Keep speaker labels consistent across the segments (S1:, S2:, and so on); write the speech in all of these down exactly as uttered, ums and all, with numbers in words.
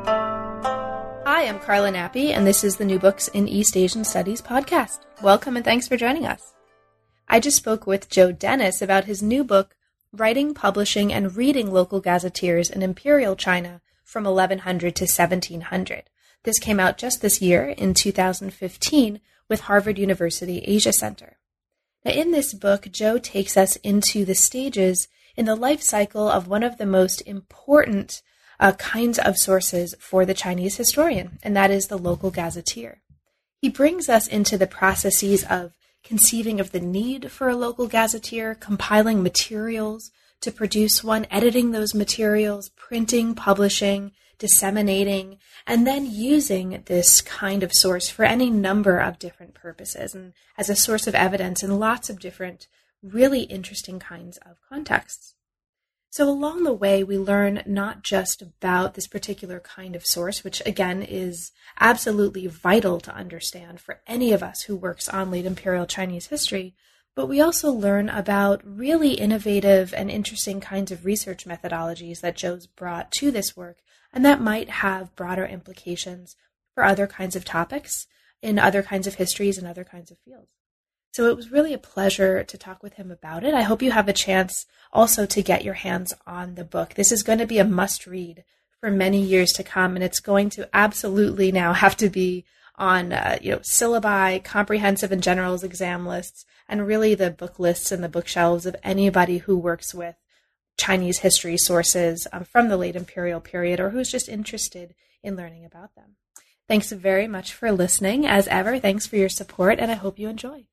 S1: Hi, I'm Carla Nappi, and this is the New Books in East Asian Studies podcast. Welcome and thanks for joining us. I just spoke with Joe Dennis about his new book, Writing, Publishing, and Reading Local Gazetteers in Imperial China from eleven hundred to seventeen hundred. This came out just this year in two thousand fifteen with Harvard University Asia Center. Now, in this book, Joe takes us into the stages in the life cycle of one of the most important Uh, kinds of sources for the Chinese historian, and that is the local gazetteer. He brings us into the processes of conceiving of the need for a local gazetteer, compiling materials to produce one, editing those materials, printing, publishing, disseminating, and then using this kind of source for any number of different purposes and as a source of evidence in lots of different, really interesting kinds of contexts. So along the way, we learn not just about this particular kind of source, which again is absolutely vital to understand for any of us who works on late imperial Chinese history, but we also learn about really innovative and interesting kinds of research methodologies that Joe's brought to this work, and that might have broader implications for other kinds of topics in other kinds of histories and other kinds of fields. So it was really a pleasure to talk with him about it. I hope you have a chance also to get your hands on the book. This is going to be a must-read for many years to come, and it's going to absolutely now have to be on uh, you know, syllabi, comprehensive and generals exam lists, and really the book lists and the bookshelves of anybody who works with Chinese history sources um, from the late imperial period or who's just interested in learning about them. Thanks very much for listening. As ever, thanks for your support, and I hope you enjoy.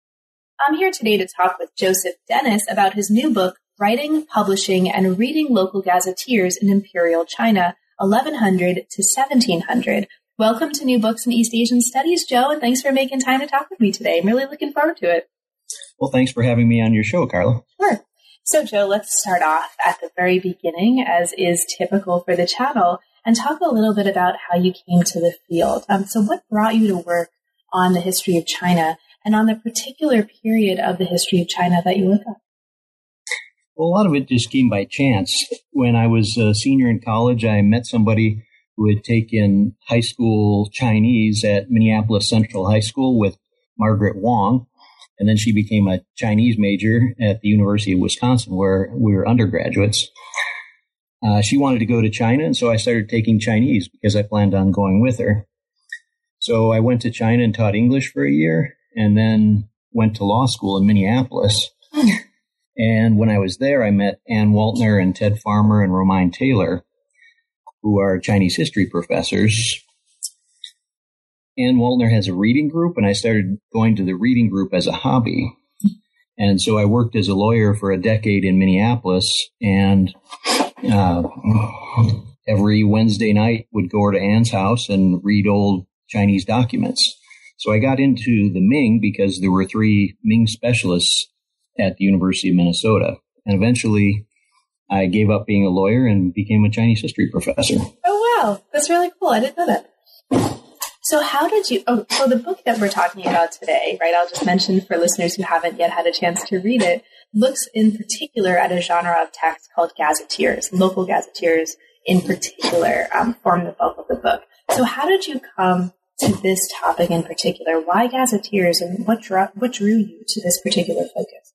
S1: I'm here today to talk with Joseph Dennis about his new book, Writing, Publishing, and Reading Local Gazetteers in Imperial China, eleven hundred to seventeen hundred. Welcome to New Books in East Asian Studies, Joe, and thanks for making time to talk with me today. I'm really looking forward to it.
S2: Well, thanks for having me on your show, Carla.
S1: Sure. So, Joe, let's start off at the very beginning, as is typical for the channel, and talk a little bit about how you came to the field. Um, so what brought you to work on the history of China and on the particular period of the history of China that you look at?
S2: Well, a lot of it just came by chance. When I was a senior in college, I met somebody who had taken high school Chinese at Minneapolis Central High School with Margaret Wong, and then she became a Chinese major at the University of Wisconsin, where we were undergraduates. Uh, she wanted to go to China, and so I started taking Chinese because I planned on going with her. So I went to China and taught English for a year, and then went to law school in Minneapolis. Mm. And when I was there, I met Ann Waltner and Ted Farmer and Romine Taylor, who are Chinese history professors. Ann Waltner has a reading group, and I started going to the reading group as a hobby. And so I worked as a lawyer for a decade in Minneapolis, and uh, every Wednesday night would go over to Ann's house and read old Chinese documents. So I got into the Ming because there were three Ming specialists at the University of Minnesota. And eventually I gave up being a lawyer and became a Chinese history professor.
S1: Oh, wow. That's really cool. I didn't know that. So how did you, oh, so the book that we're talking about today, right, I'll just mention for listeners who haven't yet had a chance to read it, looks in particular at a genre of text called gazetteers. Local gazetteers in particular um, form the bulk of the book. So how did you come to this topic in particular? Why gazetteers, and what, drew, what drew you to this particular focus?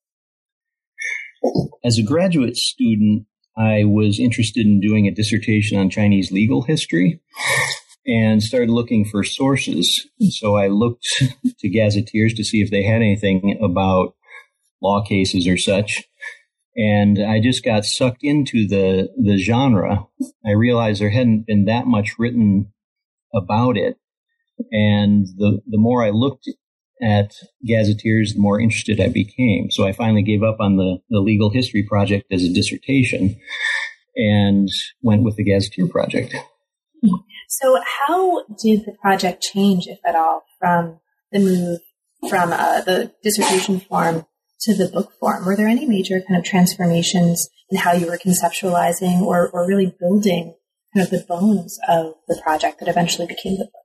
S2: As a graduate student, I was interested in doing a dissertation on Chinese legal history and started looking for sources. So I looked to gazetteers to see if they had anything about law cases or such. And I just got sucked into the, the genre. I realized there hadn't been that much written about it. And the, the more I looked at gazetteers, the more interested I became. So I finally gave up on the, the legal history project as a dissertation and went with the gazetteer project.
S1: So how did the project change, if at all, from the move from uh, the dissertation form to the book form? Were there any major kind of transformations in how you were conceptualizing or, or really building kind of the bones of the project that eventually became the book?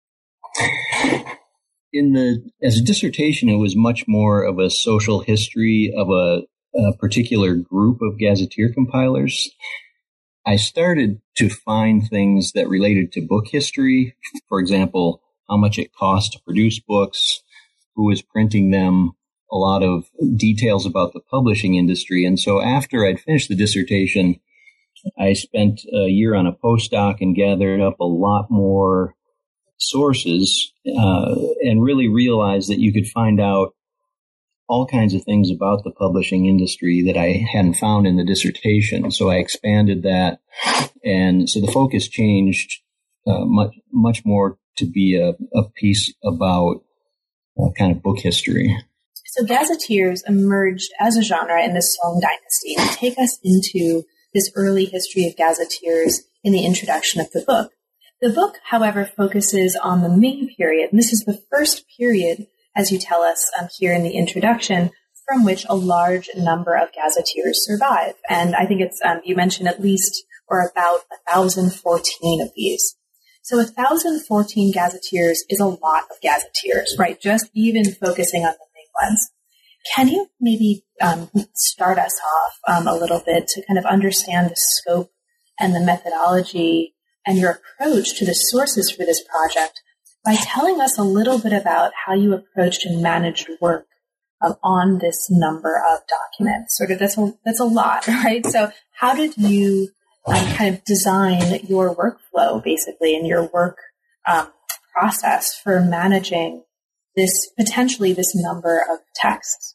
S2: In the as a dissertation, it was much more of a social history of a, a particular group of gazetteer compilers. I started to find things that related to book history. For example, how much it costs to produce books, who is printing them, a lot of details about the publishing industry. And so after I'd finished the dissertation, I spent a year on a postdoc and gathered up a lot more sources uh, and really realized that you could find out all kinds of things about the publishing industry that I hadn't found in the dissertation. So I expanded that. And so the focus changed uh, much, much more to be a, a piece about uh, kind of book history.
S1: So gazetteers emerged as a genre in the Song Dynasty. And take us into this early history of gazetteers in the introduction of the book. The book, however, focuses on the Ming period. And this is the first period, as you tell us um, here in the introduction, from which a large number of gazetteers survive. And I think it's, um, you mentioned at least or about one thousand fourteen of these. So one thousand fourteen gazetteers is a lot of gazetteers, right? Just even focusing on the Ming ones. Can you maybe um, start us off um, a little bit to kind of understand the scope and the methodology and your approach to the sources for this project by telling us a little bit about how you approached and managed work um, on this number of documents? Sort of that's a, that's a lot, right? So how did you um, kind of design your workflow, basically, and your work um, process for managing this, potentially this number of texts?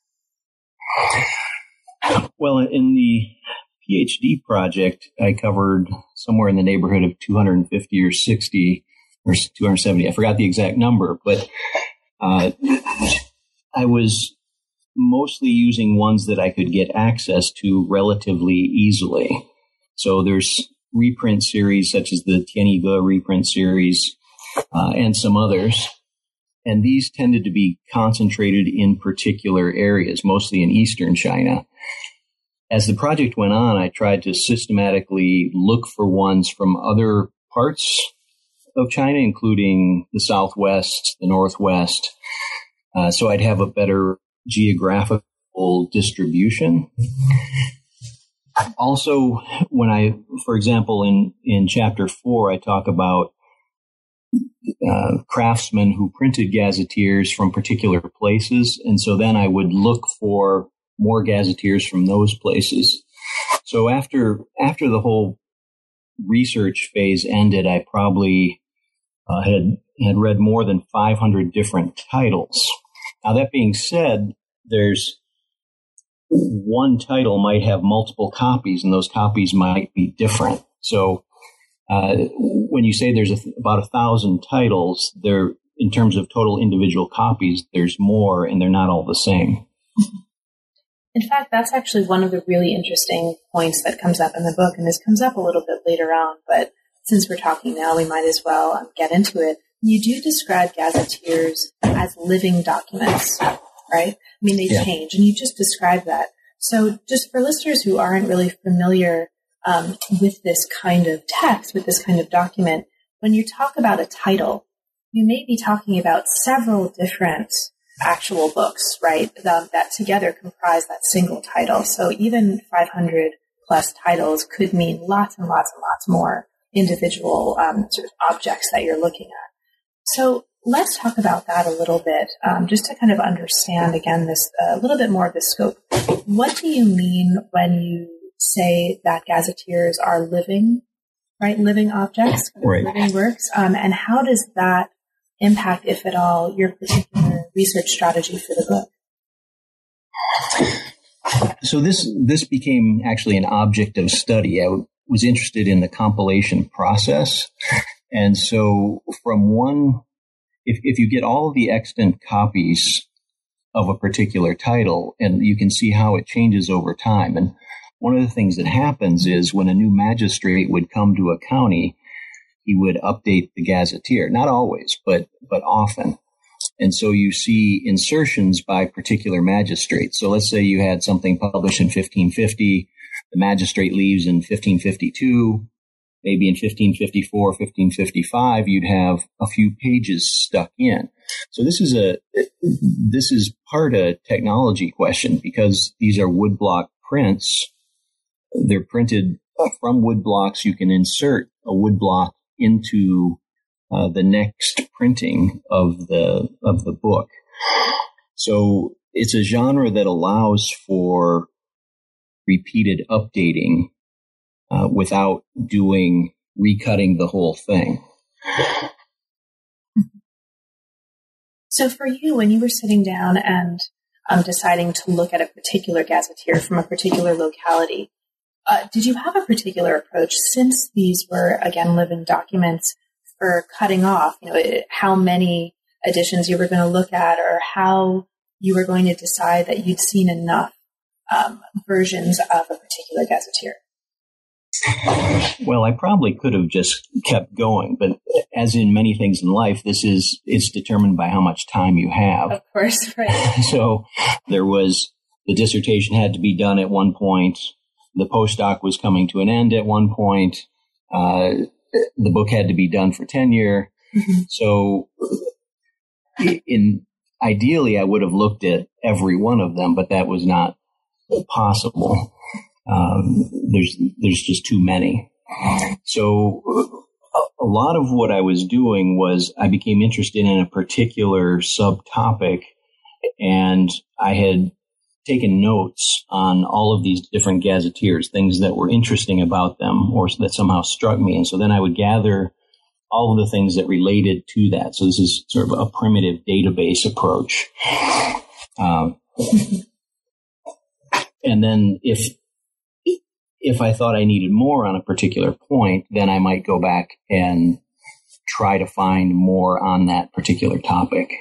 S2: Well, in the PhD project, I covered somewhere in the neighborhood of two hundred fifty or sixty or two hundred seventy. I forgot the exact number, but uh, I was mostly using ones that I could get access to relatively easily. So there's reprint series such as the Tianyi reprint series uh, and some others. And these tended to be concentrated in particular areas, mostly in Eastern China. As the project went on, I tried to systematically look for ones from other parts of China, including the Southwest, the Northwest, uh, so I'd have a better geographical distribution. Also, when I, for example, in, in chapter four, I talk about uh, craftsmen who printed gazetteers from particular places. And so then I would look for more gazetteers from those places. So after, after the whole research phase ended, I probably uh, had, had read more than five hundred different titles. Now, that being said, there's one title might have multiple copies, and those copies might be different. So uh, when you say there's a th- about a thousand titles, there, in terms of total individual copies, there's more, and they're not all the same.
S1: In fact, that's actually one of the really interesting points that comes up in the book, and this comes up a little bit later on, but since we're talking now, we might as well um, get into it. You do describe gazetteers as living documents, right? I mean, they yeah. change, and you just described that. So just for listeners who aren't really familiar um, with this kind of text, with this kind of document, when you talk about a title, you may be talking about several different actual books, right, that, that together comprise that single title. So even five hundred plus titles could mean lots and lots and lots more individual um, sort of objects that you're looking at. So let's talk about that a little bit, um, just to kind of understand, again, this a uh, little bit more of the scope. What do you mean when you say that gazetteers are living, right, living objects,
S2: right.
S1: living works, um, and how does that impact, if at all, your particular research strategy for the book?
S2: So this this became actually an object of study. I w- was interested in the compilation process. And so from one, if, if you get all of the extant copies of a particular title, and you can see how it changes over time. And one of the things that happens is when a new magistrate would come to a county, he would update the gazetteer. Not always, but but often. And so you see insertions by particular magistrates. So let's say you had something published in fifteen fifty, the magistrate leaves in fifteen fifty-two, maybe in fifteen fifty-four, fifteen fifty-five, you'd have a few pages stuck in. So this is a this is part a technology question because these are woodblock prints. They're printed from wood blocks, you can insert a wood block into uh, the next printing of the of the book. So it's a genre that allows for repeated updating uh, without doing recutting the whole thing.
S1: So for you, when you were sitting down and um, deciding to look at a particular gazetteer from a particular locality, uh, did you have a particular approach, since these were, again, living documents, for cutting off, you know, it, how many editions you were going to look at, or how you were going to decide that you'd seen enough um, versions of a particular gazetteer?
S2: Well, I probably could have just kept going, but as in many things in life, this is, it's determined by how much time you have.
S1: Of course, right.
S2: So there was, the dissertation had to be done at one point. The postdoc was coming to an end at one point. Uh, the book had to be done for tenure. Mm-hmm. So in, ideally, I would have looked at every one of them, but that was not possible. Um, there's, there's just too many. So a lot of what I was doing was I became interested in a particular subtopic, and I had taken notes on all of these different gazetteers, things that were interesting about them or that somehow struck me. And so then I would gather all of the things that related to that. So this is sort of a primitive database approach. Um, and then if If I thought I needed more on a particular point, then I might go back and try to find more on that particular topic.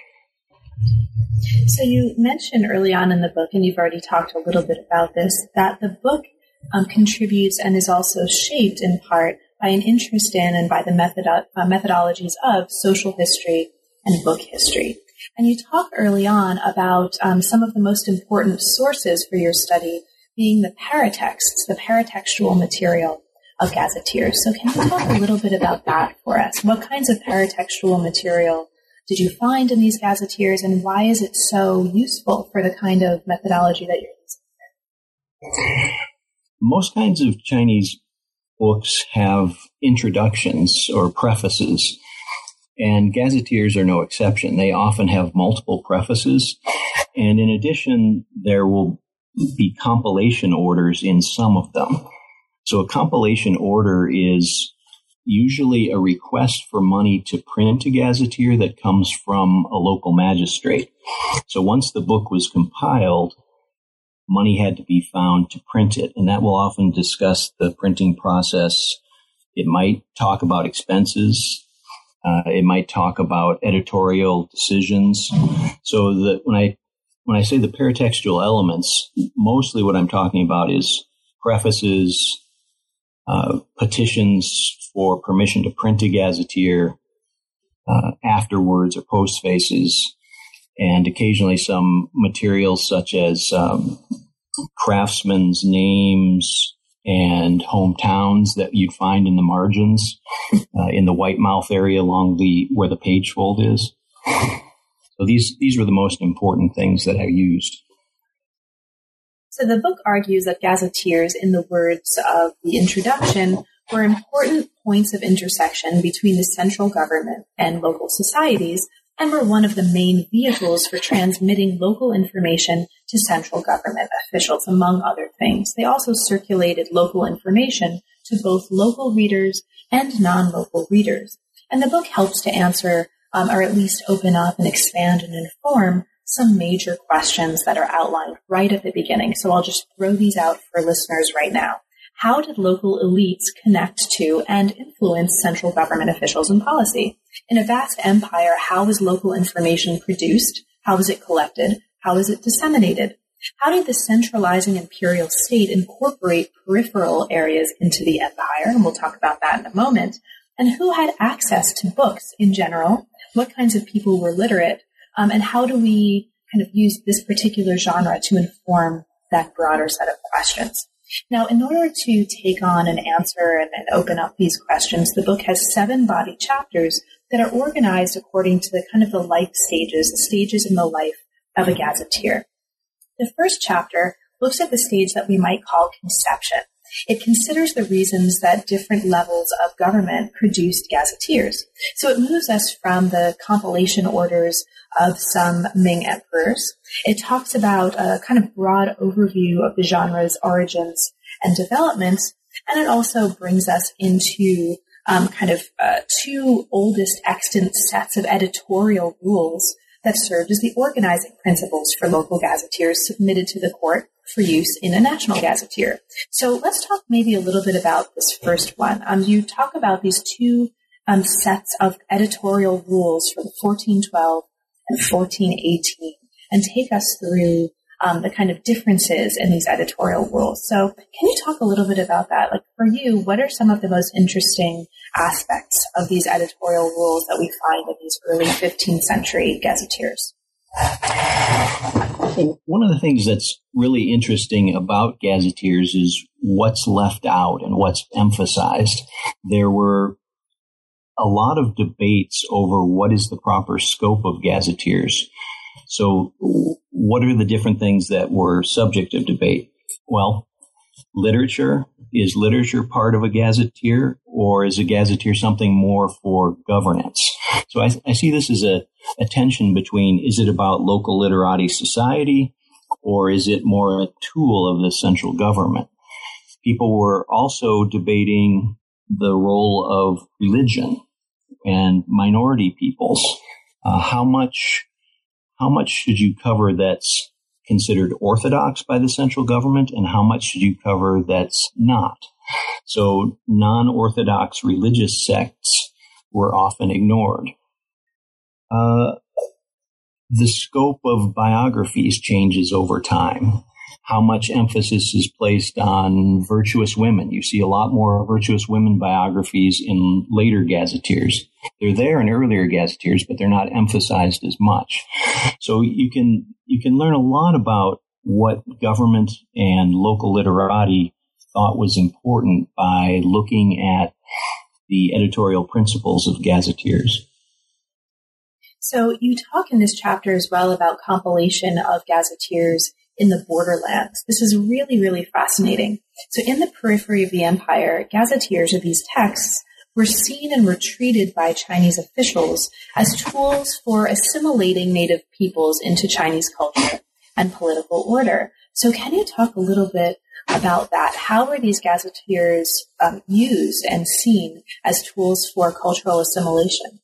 S1: So you mentioned early on in the book, and you've already talked a little bit about this, that the book um, contributes and is also shaped in part by an interest in and by the method uh, methodologies of social history and book history. And you talk early on about um, some of the most important sources for your study being the paratexts, the paratextual material of gazetteers. So can you talk a little bit about that for us? What kinds of paratextual material did you find in these gazetteers, and why is it so useful for the kind of methodology that you're using?
S2: Most kinds of Chinese books have introductions or prefaces, and gazetteers are no exception. They often have multiple prefaces, and in addition, there will be compilation orders in some of them. So a compilation order is usually a request for money to print a gazetteer that comes from a local magistrate. So once the book was compiled, money had to be found to print it, and that will often discuss the printing process. It might talk about expenses. Uh, it might talk about editorial decisions. So that when I When I say the paratextual elements, mostly what I'm talking about is prefaces, uh, petitions for permission to print a gazetteer, uh, afterwards or postfaces, and occasionally some materials such as um, craftsmen's names and hometowns that you'd find in the margins, uh, in the white mouth area along the where the page fold is. So these, these were the most important things that I used.
S1: So the book argues that gazetteers, in the words of the introduction, were important points of intersection between the central government and local societies, and were one of the main vehicles for transmitting local information to central government officials, among other things. They also circulated local information to both local readers and non-local readers. And the book helps to answer Um, or at least open up and expand and inform some major questions that are outlined right at the beginning. So I'll just throw these out for listeners right now. How did local elites connect to and influence central government officials and policy? In a vast empire, how was local information produced? How was it collected? How was it disseminated? How did the centralizing imperial state incorporate peripheral areas into the empire? And we'll talk about that in a moment. And who had access to books in general? What kinds of people were literate? Um, and how do we kind of use this particular genre to inform that broader set of questions? Now, in order to take on and answer and, and open up these questions, the book has seven body chapters that are organized according to the kind of the life stages, the stages in the life of a gazetteer. The first chapter looks at the stage that we might call conception. It considers the reasons that different levels of government produced gazetteers. So it moves us from the compilation orders of some Ming emperors. It talks about a kind of broad overview of the genre's origins and developments, and it also brings us into um, kind of uh, two oldest extant sets of editorial rules that served as the organizing principles for local gazetteers submitted to the court for use in a national gazetteer. So let's talk maybe a little bit about this first one. Um, you talk about these two um, sets of editorial rules from fourteen twelve and fourteen eighteen, and take us through um, the kind of differences in these editorial rules. So can you talk a little bit about that? Like for you, what are some of the most interesting aspects of these editorial rules that we find in these early fifteenth century gazetteers?
S2: One of the things that's really interesting about gazetteers is what's left out and what's emphasized. There were a lot of debates over what is the proper scope of gazetteers. So what are the different things that were subject of debate? Well, literature. Is literature part of a gazetteer, or is a gazetteer something more for governance? So I, I see this as a, a tension between, is it about local literati society, or is it more a tool of the central government? People were also debating the role of religion and minority peoples. Uh, how much, how much should you cover that's considered orthodox by the central government, and how much should you cover that's not? So non-orthodox religious sects were often ignored. Uh, the scope of biographies changes over time. How much emphasis is placed on virtuous women? You see a lot more virtuous women biographies in later gazetteers. They're there in earlier gazetteers, but they're not emphasized as much. So you can you can learn a lot about what government and local literati thought was important by looking at the editorial principles of gazetteers.
S1: So you talk in this chapter as well about compilation of gazetteers in the borderlands. This is really, really fascinating. So in the periphery of the empire, gazetteers, or these texts, were seen and were treated by Chinese officials as tools for assimilating native peoples into Chinese culture and political order. So can you talk a little bit about that? How were these gazetteers um, used and seen as tools for cultural assimilation?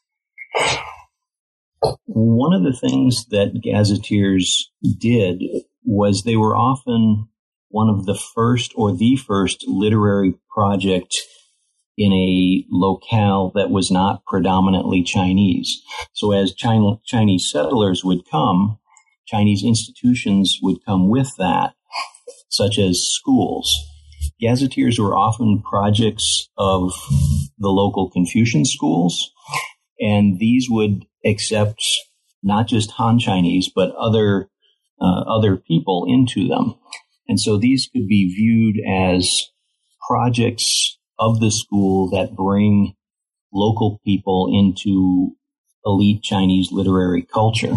S2: One of the things that gazetteers did was they were often one of the first or the first literary project in a locale that was not predominantly Chinese. So as China, Chinese settlers would come, Chinese institutions would come with that, such as schools. Gazetteers were often projects of the local Confucian schools, and these would accept not just Han Chinese, but other uh, other people into them. And so these could be viewed as projects of the school that bring local people into elite Chinese literary culture.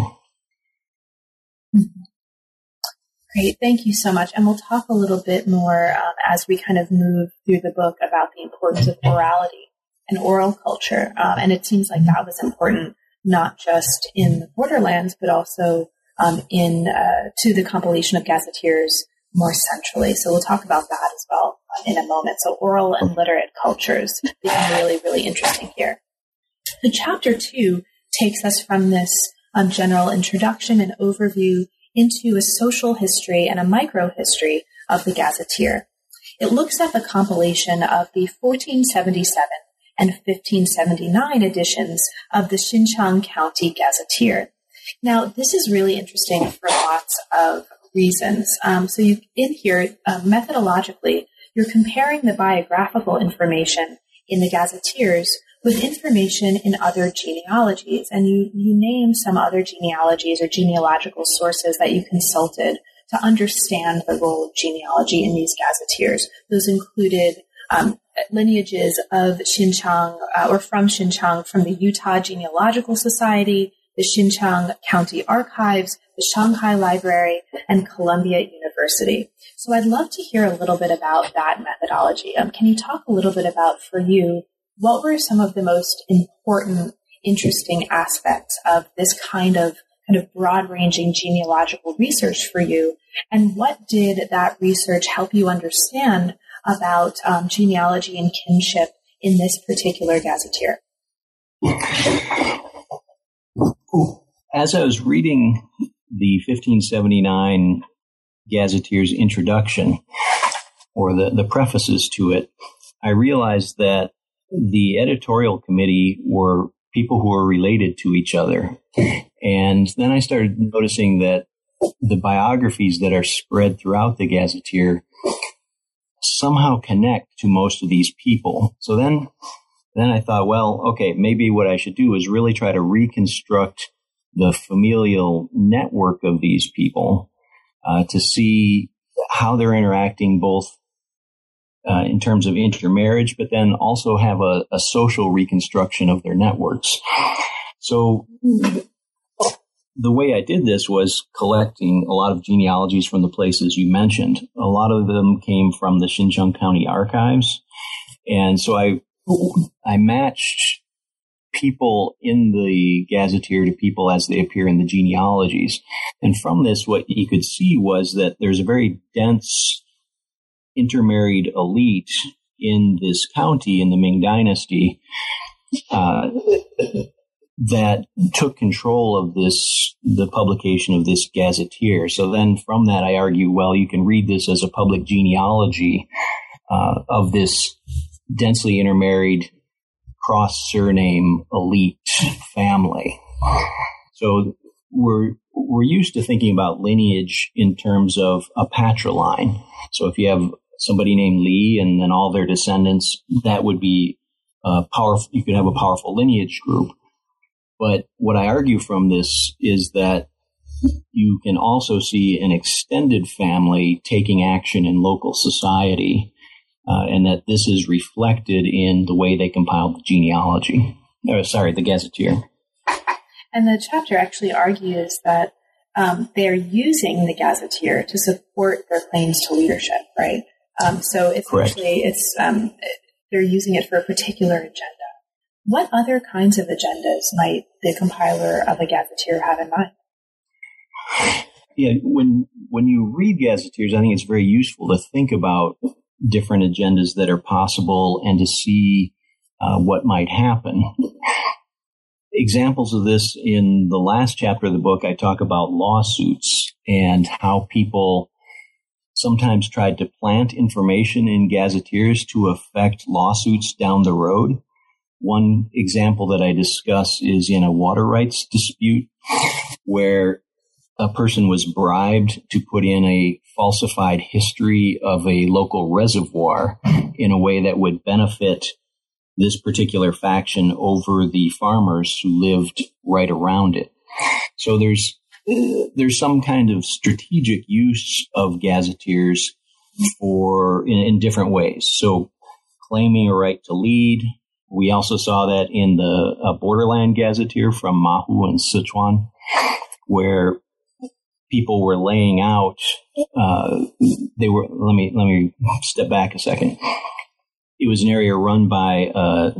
S1: Great. Thank you so much. And we'll talk a little bit more um, as we kind of move through the book about the importance of orality and oral culture. Um, and it seems like that was important not just in the borderlands, but also um, in uh, to the compilation of gazetteers more centrally. So we'll talk about that as well uh, in a moment. So oral and literate cultures become really, really interesting here. The chapter two takes us from this um, general introduction and overview into a social history and a micro-history of the gazetteer. It looks at the compilation of the fourteen seventy-seven and fifteen seventy-nine editions of the Xinjiang County Gazetteer. Now, this is really interesting for lots of reasons. Um, so you, in here, uh, methodologically, you're comparing the biographical information in the gazetteers with information in other genealogies. And you, you name some other genealogies or genealogical sources that you consulted to understand the role of genealogy in these gazetteers. Those included um, lineages of Xinjiang uh, or from Xinjiang from the Utah Genealogical Society, the Xinjiang County Archives, the Shanghai Library, and Columbia University. University. So I'd love to hear a little bit about that methodology. Um, can you talk a little bit about, for you, what were some of the most important, interesting aspects of this kind of kind of broad-ranging genealogical research for you, and what did that research help you understand about um, genealogy and kinship in this particular gazetteer?
S2: As I was reading the fifteen seventy-nine Gazetteer's introduction, or the, the prefaces to it, I realized that the editorial committee were people who were related to each other. And then I started noticing that the biographies that are spread throughout the Gazetteer somehow connect to most of these people. So then, then I thought, well, okay, maybe what I should do is really try to reconstruct the familial network of these people uh, to see how they're interacting both uh, in terms of intermarriage, but then also have a, a social reconstruction of their networks. So the way I did this was collecting a lot of genealogies from the places you mentioned. A lot of them came from the Xinjiang County Archives. And so I I matched people in the Gazetteer to people as they appear in the genealogies. And from this, what you could see was that there's a very dense intermarried elite in this county, in the Ming Dynasty, uh, that took control of this, the publication of this Gazetteer. So then from that, I argue, well, you can read this as a public genealogy uh, of this densely intermarried cross-surname elite family. So we're we're used to thinking about lineage in terms of a patriline. So if you have somebody named Li and then all their descendants, that would be uh, powerful. You could have a powerful lineage group. But what I argue from this is that you can also see an extended family taking action in local society, uh, and that this is reflected in the way they compiled the genealogy. Oh, sorry, the Gazetteer.
S1: And the chapter actually argues that um, they're using the Gazetteer to support their claims to leadership, right? Um, so it's
S2: Correct.
S1: actually, it's um, they're using it for a particular agenda. What other kinds of agendas might the compiler of a Gazetteer have in mind?
S2: Yeah, when when you read Gazetteers, I think it's very useful to think about different agendas that are possible and to see uh, what might happen. Examples of this in the last chapter of the book, I talk about lawsuits and how people sometimes tried to plant information in Gazetteers to affect lawsuits down the road. One example that I discuss is in a water rights dispute where a person was bribed to put in a falsified history of a local reservoir in a way that would benefit this particular faction over the farmers who lived right around it. So there's there's some kind of strategic use of Gazetteers for in, in different ways. So claiming a right to lead. We also saw that in the uh, Borderland Gazetteer from Mahu and Sichuan, where people were laying out. Uh, they were. Let me let me step back a second. It was an area run by uh,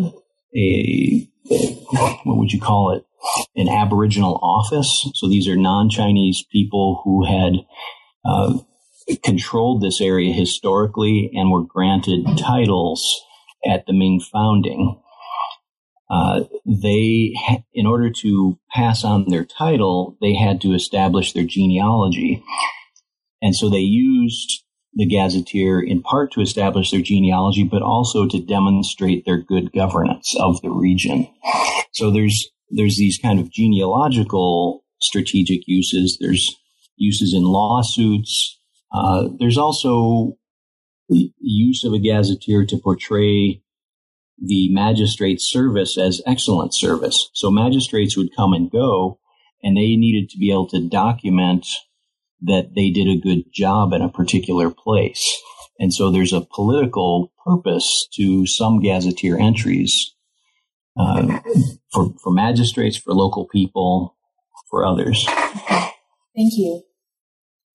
S2: a what would you call it? An Aboriginal office. So these are non-Chinese people who had uh, controlled this area historically and were granted titles at the Ming founding. Uh, they, in order to pass on their title, they had to establish their genealogy. And so they used the Gazetteer in part to establish their genealogy, but also to demonstrate their good governance of the region. So there's, there's these kind of genealogical strategic uses. There's uses in lawsuits. Uh, there's also the use of a Gazetteer to portray the magistrate service as excellent service. So magistrates would come and go, and they needed to be able to document that they did a good job in a particular place. And so there's a political purpose to some Gazetteer entries uh, for, for magistrates, for local people, for others.
S1: Thank you.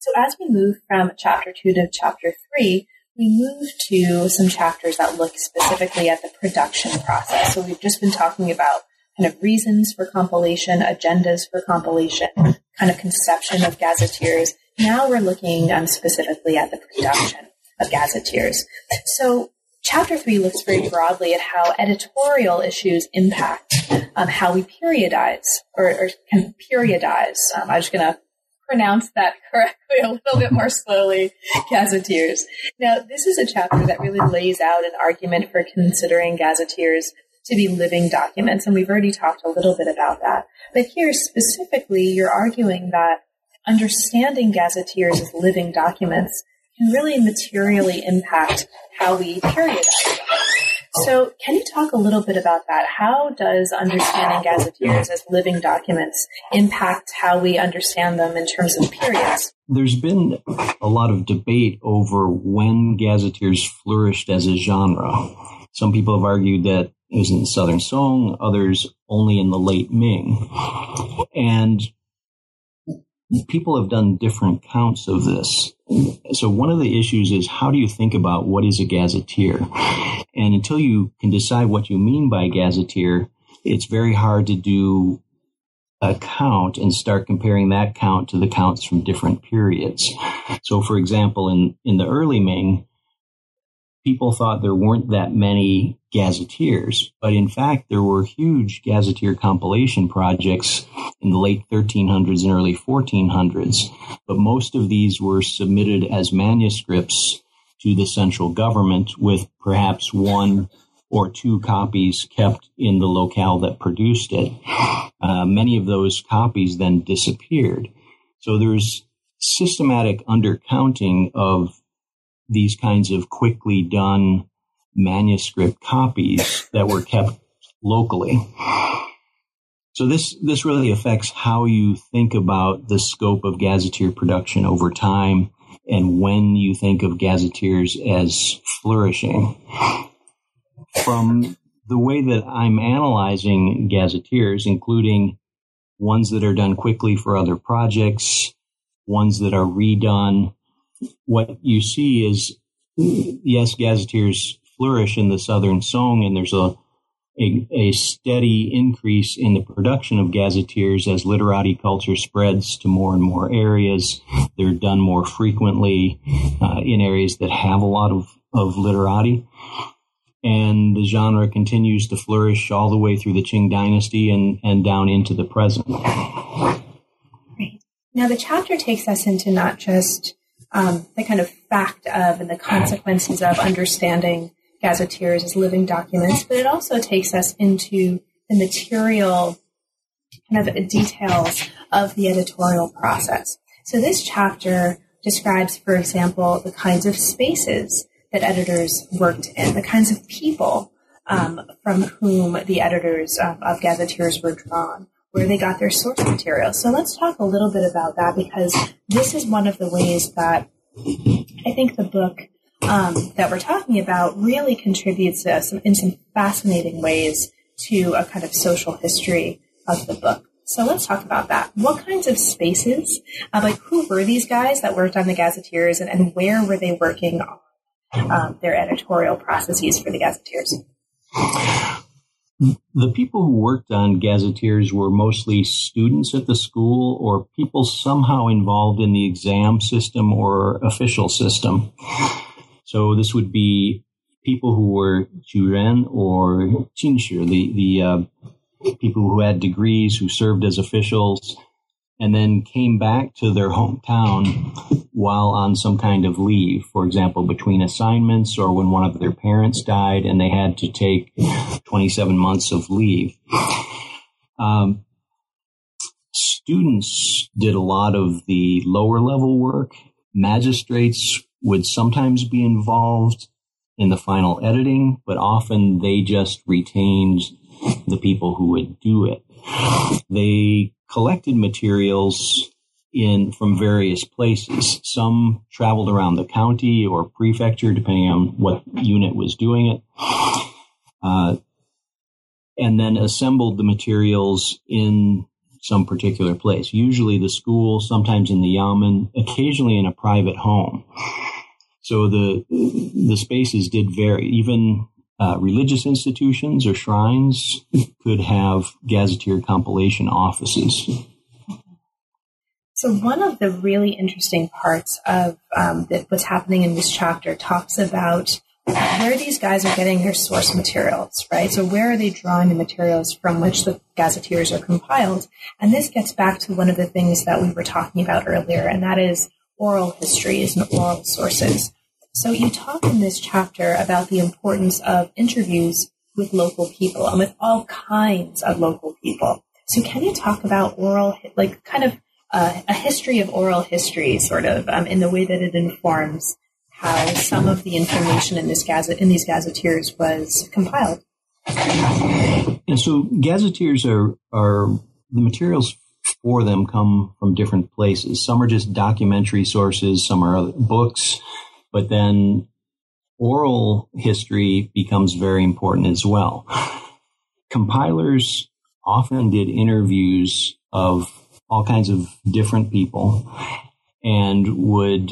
S1: So as we move from chapter two to chapter three, we move to some chapters that look specifically at the production process. So we've just been talking about kind of reasons for compilation, agendas for compilation, kind of conception of gazetteers. Now we're looking um, specifically at the production of gazetteers. So chapter three looks very broadly at how editorial issues impact um, how we periodize or, or can periodize. Um, I'm just going to pronounce that correctly a little bit more slowly, gazetteers. Now, this is a chapter that really lays out an argument for considering gazetteers to be living documents, and we've already talked a little bit about that. But here specifically, you're arguing that understanding gazetteers as living documents can really materially impact how we periodize them. So can you talk a little bit about that? How does understanding gazetteers as living documents impact how we understand them in terms of periods?
S2: There's been a lot of debate over when gazetteers flourished as a genre. Some people have argued that it was in the Southern Song, others only in the late Ming. And people have done different counts of this. So one of the issues is, how do you think about what is a gazetteer? And until you can decide what you mean by gazetteer, it's very hard to do a count and start comparing that count to the counts from different periods. So, for example, in, in the early Ming, people thought there weren't that many gazetteers, but in fact, there were huge gazetteer compilation projects in the late thirteen hundreds and early fourteen hundreds. But most of these were submitted as manuscripts to the central government, with perhaps one or two copies kept in the locale that produced it. Uh, many of those copies then disappeared. So there's systematic undercounting of these kinds of quickly done manuscript copies that were kept locally. So this, this really affects how you think about the scope of gazetteer production over time and when you think of gazetteers as flourishing. From the way that I'm analyzing gazetteers, including ones that are done quickly for other projects, ones that are redone, what you see is, yes, gazetteers flourish in the Southern Song, and there's a, a, a steady increase in the production of gazetteers as literati culture spreads to more and more areas. They're done more frequently uh, in areas that have a lot of, of literati. And the genre continues to flourish all the way through the Qing dynasty and, and down into the present.
S1: Right. Now, the chapter takes us into not just um, the kind of fact of and the consequences of understanding gazetteers as living documents, but it also takes us into the material kind of details of the editorial process. So this chapter describes, for example, the kinds of spaces that editors worked in, the kinds of people um, from whom the editors um, of gazetteers were drawn, where they got their source material. So let's talk a little bit about that, because this is one of the ways that I think the book um, that we're talking about really contributes uh, some, in some fascinating ways to a kind of social history of the book. So let's talk about that. What kinds of spaces, uh, like who were these guys that worked on the gazetteers, and, and where were they working on Um, their editorial processes for the gazetteers?
S2: The people who worked on gazetteers were mostly students at the school or people somehow involved in the exam system or official system. So this would be people who were juren or qinshi, the, the uh, people who had degrees, who served as officials, and then came back to their hometown while on some kind of leave, for example, between assignments or when one of their parents died and they had to take twenty-seven months of leave. Um, students did a lot of the lower level work. Magistrates would sometimes be involved in the final editing, but often they just retained the people who would do it. They collected materials in from various places. Some traveled around the county or prefecture, depending on what unit was doing it, uh, and then assembled the materials in some particular place, usually the school, sometimes in the yamen, occasionally in a private home. So the the spaces did vary. Even uh, religious institutions or shrines could have gazetteer compilation offices.
S1: So one of the really interesting parts of um, that what's happening in this chapter talks about where these guys are getting their source materials, right? So where are they drawing the materials from which the gazetteers are compiled? And this gets back to one of the things that we were talking about earlier, and that is oral histories and oral sources. So you talk in this chapter about the importance of interviews with local people and with all kinds of local people. So can you talk about oral, like kind of uh, a history of oral history, sort of, um, in the way that it informs how some of the information in this gazette in these gazetteers was compiled?
S2: And so gazetteers are are the materials for them come from different places. Some are just documentary sources, some are other books, but then oral history becomes very important as well. Compilers often did interviews of all kinds of different people and would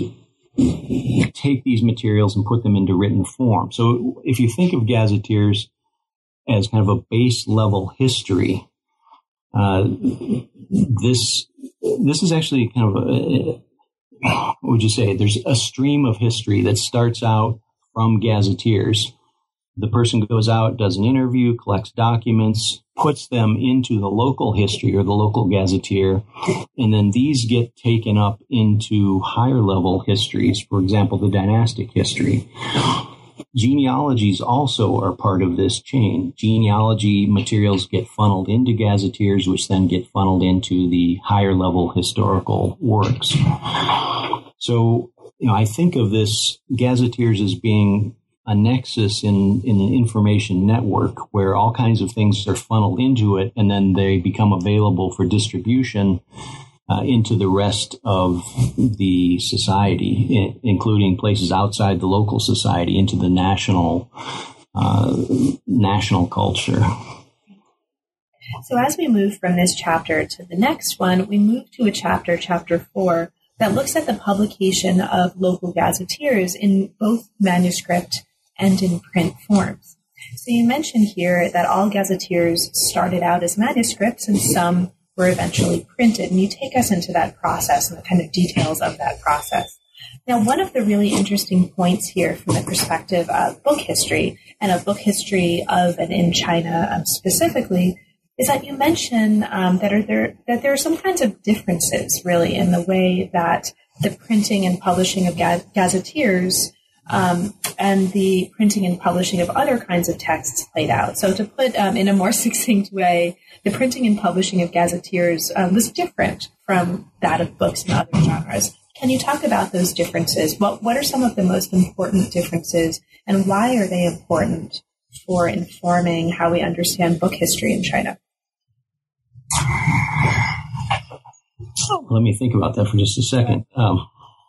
S2: take these materials and put them into written form. So if you think of gazetteers as kind of a base level history, uh, this this is actually kind of a, what would you say? There's a stream of history that starts out from gazetteers. The person goes out, does an interview, collects documents, puts them into the local history or the local gazetteer, and then these get taken up into higher level histories, for example, the dynastic history. Genealogies also are part of this chain. Genealogy materials get funneled into gazetteers, which then get funneled into the higher level historical works. So, you know, I think of this gazetteers as being a nexus in, in an information network where all kinds of things are funneled into it, and then they become available for distribution uh, into the rest of the society, I- including places outside the local society, into the national uh, national culture.
S1: So as we move from this chapter to the next one, we move to a chapter, chapter four, that looks at the publication of local gazetteers in both manuscript and in print forms. So you mentioned here that all gazetteers started out as manuscripts and some were eventually printed, and you take us into that process and the kind of details of that process. Now, one of the really interesting points here from the perspective of book history, and of book history of and in China um, specifically, is that you mention um, that are there that there are some kinds of differences, really, in the way that the printing and publishing of ga- gazetteers um, and the printing and publishing of other kinds of texts played out. So to put um, in a more succinct way, the printing and publishing of gazetteers um, was different from that of books and other genres. Can you talk about those differences? What, what are some of the most important differences, and why are they important for informing how we understand book history in China?
S2: Let me think about that for just a second. Um,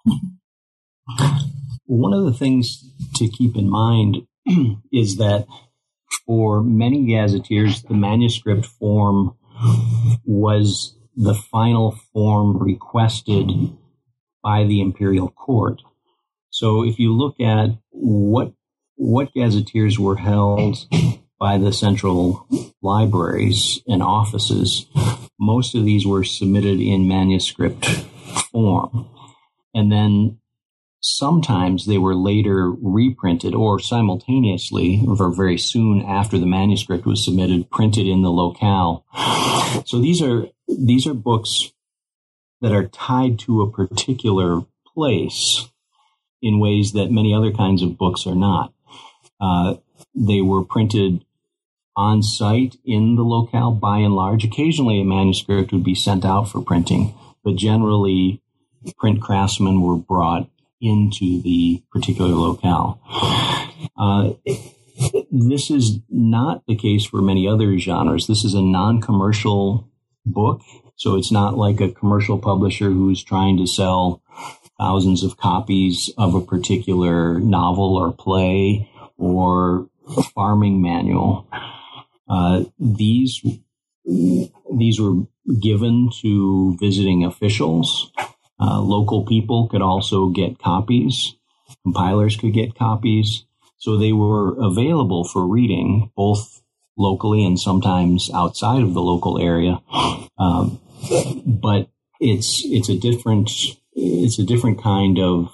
S2: one of the things to keep in mind is that for many gazetteers, the manuscript form was the final form requested by the imperial court. So if you look at what what gazetteers were held by the central libraries and offices, most of these were submitted in manuscript form. And then sometimes they were later reprinted or simultaneously or very soon after the manuscript was submitted, printed in the locale. So these are these are books that are tied to a particular place in ways that many other kinds of books are not. Uh, they were printed on site in the locale by and large. Occasionally a manuscript would be sent out for printing, but generally print craftsmen were brought into the particular locale. Uh, this is not the case for many other genres. This is a non-commercial book, so it's not like a commercial publisher who's trying to sell thousands of copies of a particular novel or play or farming manual. Uh, these these were given to visiting officials. Uh, local people could also get copies. Compilers could get copies. So they were available for reading, both locally and sometimes outside of the local area. Um, but it's it's a different it's a different kind of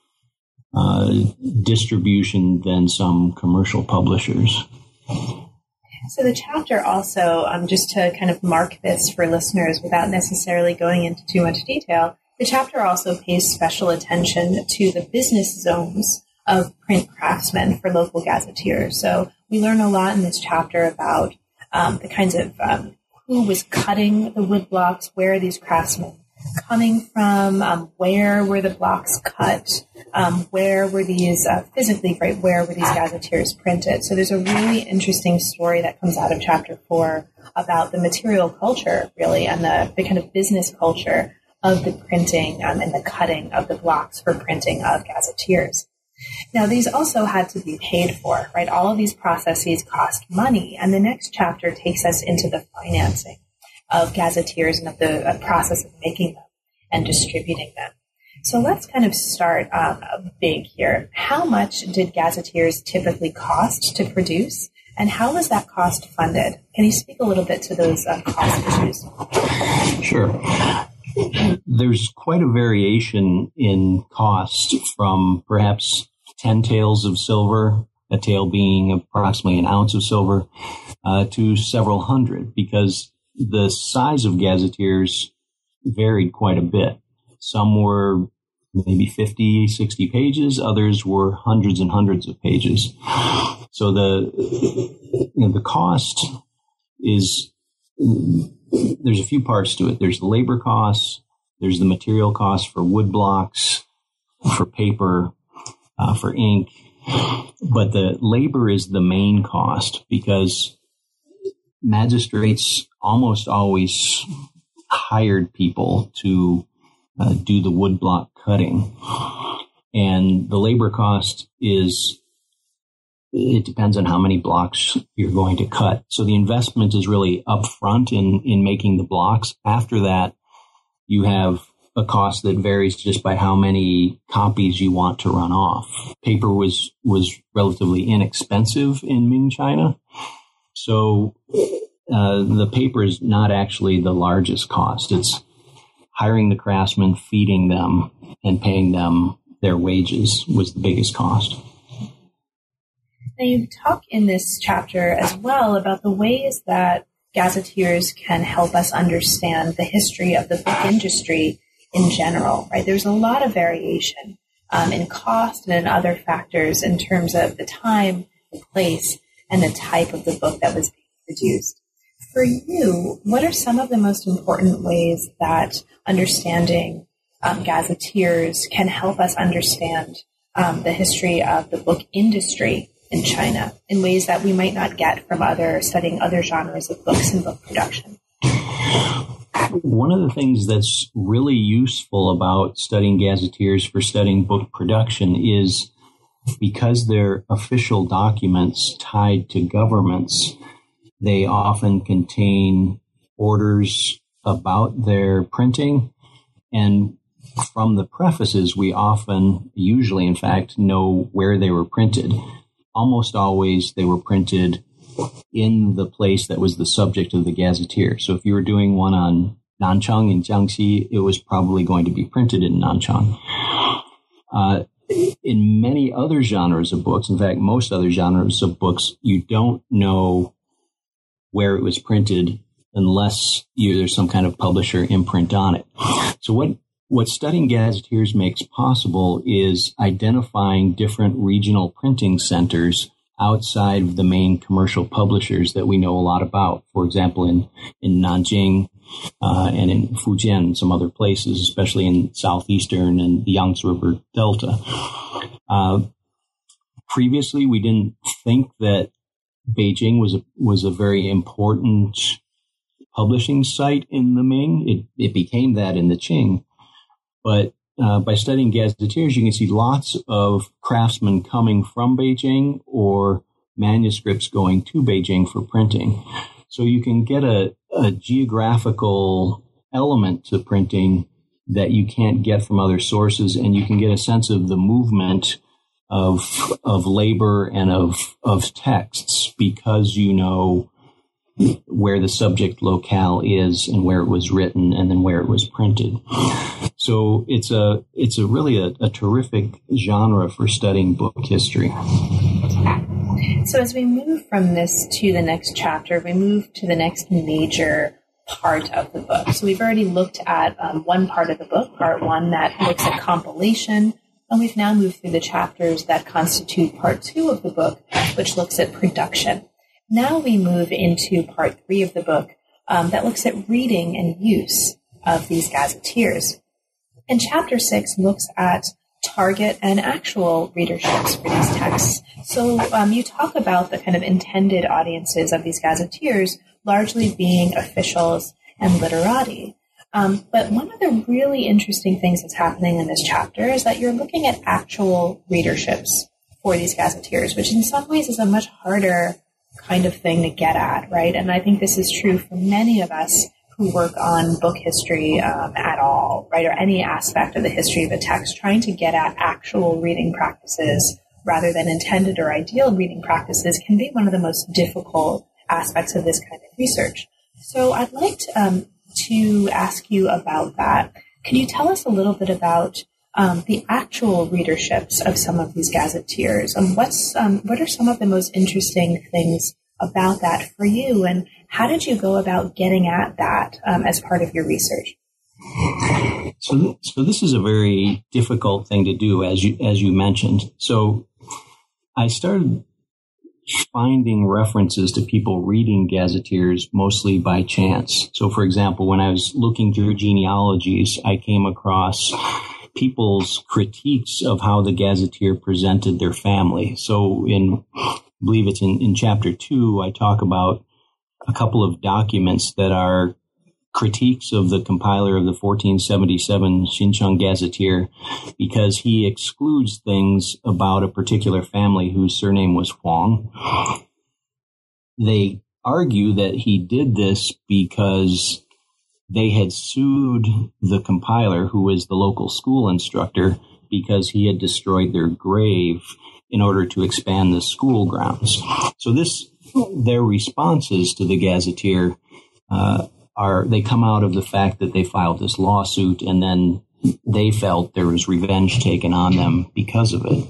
S2: uh, distribution than some commercial publishers.
S1: So the chapter also, um, just to kind of mark this for listeners without necessarily going into too much detail, the chapter also pays special attention to the business zones of print craftsmen for local gazetteers. So we learn a lot in this chapter about um, the kinds of um, who was cutting the wood blocks, where are these craftsmen coming from, um, where were the blocks cut, um, where were these uh, physically, right, where were these gazetteers printed. So there's a really interesting story that comes out of chapter four about the material culture, really, and the, the kind of business culture of the printing um, and the cutting of the blocks for printing of gazetteers. Now, these also had to be paid for, right? All of these processes cost money, and the next chapter takes us into the financing of gazetteers and of the uh, process of making them and distributing them. So let's kind of start um, big here. How much did gazetteers typically cost to produce, and how was that cost funded? Can you speak a little bit to those uh, cost issues?
S2: Sure. There's quite a variation in cost from perhaps ten taels of silver, a tael being approximately an ounce of silver, uh, to several hundred, because the size of gazetteers varied quite a bit. Some were maybe fifty, sixty pages. Others were hundreds and hundreds of pages. So the, you know, the cost is, there's a few parts to it. There's the labor costs. There's the material costs for wood blocks, for paper, uh, for ink. But the labor is the main cost, because magistrates almost always hired people to uh, do the woodblock cutting. And the labor cost is, it depends on how many blocks you're going to cut. So the investment is really upfront in, in making the blocks. After that, you have a cost that varies just by how many copies you want to run off. Paper was, was relatively inexpensive in Ming China. So uh, the paper is not actually the largest cost. It's hiring the craftsmen, feeding them, and paying them their wages was the biggest cost.
S1: Now, you talk in this chapter as well about the ways that gazetteers can help us understand the history of the book industry in general, right? There's a lot of variation um, in cost and in other factors in terms of the time, the place, and the type of the book that was being produced. For you, what are some of the most important ways that understanding um, gazetteers can help us understand um, the history of the book industry in China in ways that we might not get from other studying other genres of books and book production?
S2: One of the things that's really useful about studying gazetteers for studying book production is because they're official documents tied to governments, they often contain orders about their printing. And from the prefaces, we often, usually in fact, know where they were printed. Almost always they were printed in the place that was the subject of the gazetteer. So if you were doing one on Nanchang in Jiangxi, it was probably going to be printed in Nanchang. Uh, in many other genres of books, in fact, most other genres of books, you don't know where it was printed unless you, there's some kind of publisher imprint on it. So what What studying gazetteers makes possible is identifying different regional printing centers outside of the main commercial publishers that we know a lot about. For example, in, in Nanjing uh, and in Fujian and some other places, especially in southeastern and the Yangtze River Delta. Uh, previously, we didn't think that Beijing was a, was a very important publishing site in the Ming. It, it became that in the Qing. But uh, by studying gazetteers, you can see lots of craftsmen coming from Beijing or manuscripts going to Beijing for printing. So you can get a, a geographical element to printing that you can't get from other sources, and you can get a sense of the movement of of labor and of of texts because you know where the subject locale is and where it was written and then where it was printed. So it's a it's a really a, a terrific genre for studying book history.
S1: So as we move from this to the next chapter, we move to the next major part of the book. So we've already looked at um, one part of the book, part one, that looks at compilation, and we've now moved through the chapters that constitute part two of the book, which looks at production. Now we move into part three of the book um, that looks at reading and use of these gazetteers. And chapter six looks at target and actual readerships for these texts. So um, you talk about the kind of intended audiences of these gazetteers largely being officials and literati. Um, but one of the really interesting things that's happening in this chapter is that you're looking at actual readerships for these gazetteers, which in some ways is a much harder kind of thing to get at, right? And I think this is true for many of us who work on book history um, at all, right, or any aspect of the history of a text, trying to get at actual reading practices rather than intended or ideal reading practices can be one of the most difficult aspects of this kind of research. So I'd like to, um, to ask you about that. Can you tell us a little bit about um, the actual readerships of some of these gazetteers? Um, what's um, what are some of the most interesting things about that for you, and how did you go about getting at that um, as part of your research?
S2: So, th- so this is a very difficult thing to do, as you as you mentioned. So, I started finding references to people reading gazetteers mostly by chance. So, for example, when I was looking through genealogies, I came across people's critiques of how the gazetteer presented their family. So, in I believe it's in, in chapter two, I talk about a couple of documents that are critiques of the compiler of the fourteen seventy-seven Xincheng Gazetteer because he excludes things about a particular family whose surname was Huang. They argue that he did this because they had sued the compiler, who was the local school instructor, because he had destroyed their grave in order to expand the school grounds. So this, their responses to the gazetteer uh, are, they come out of the fact that they filed this lawsuit and then they felt there was revenge taken on them because of it.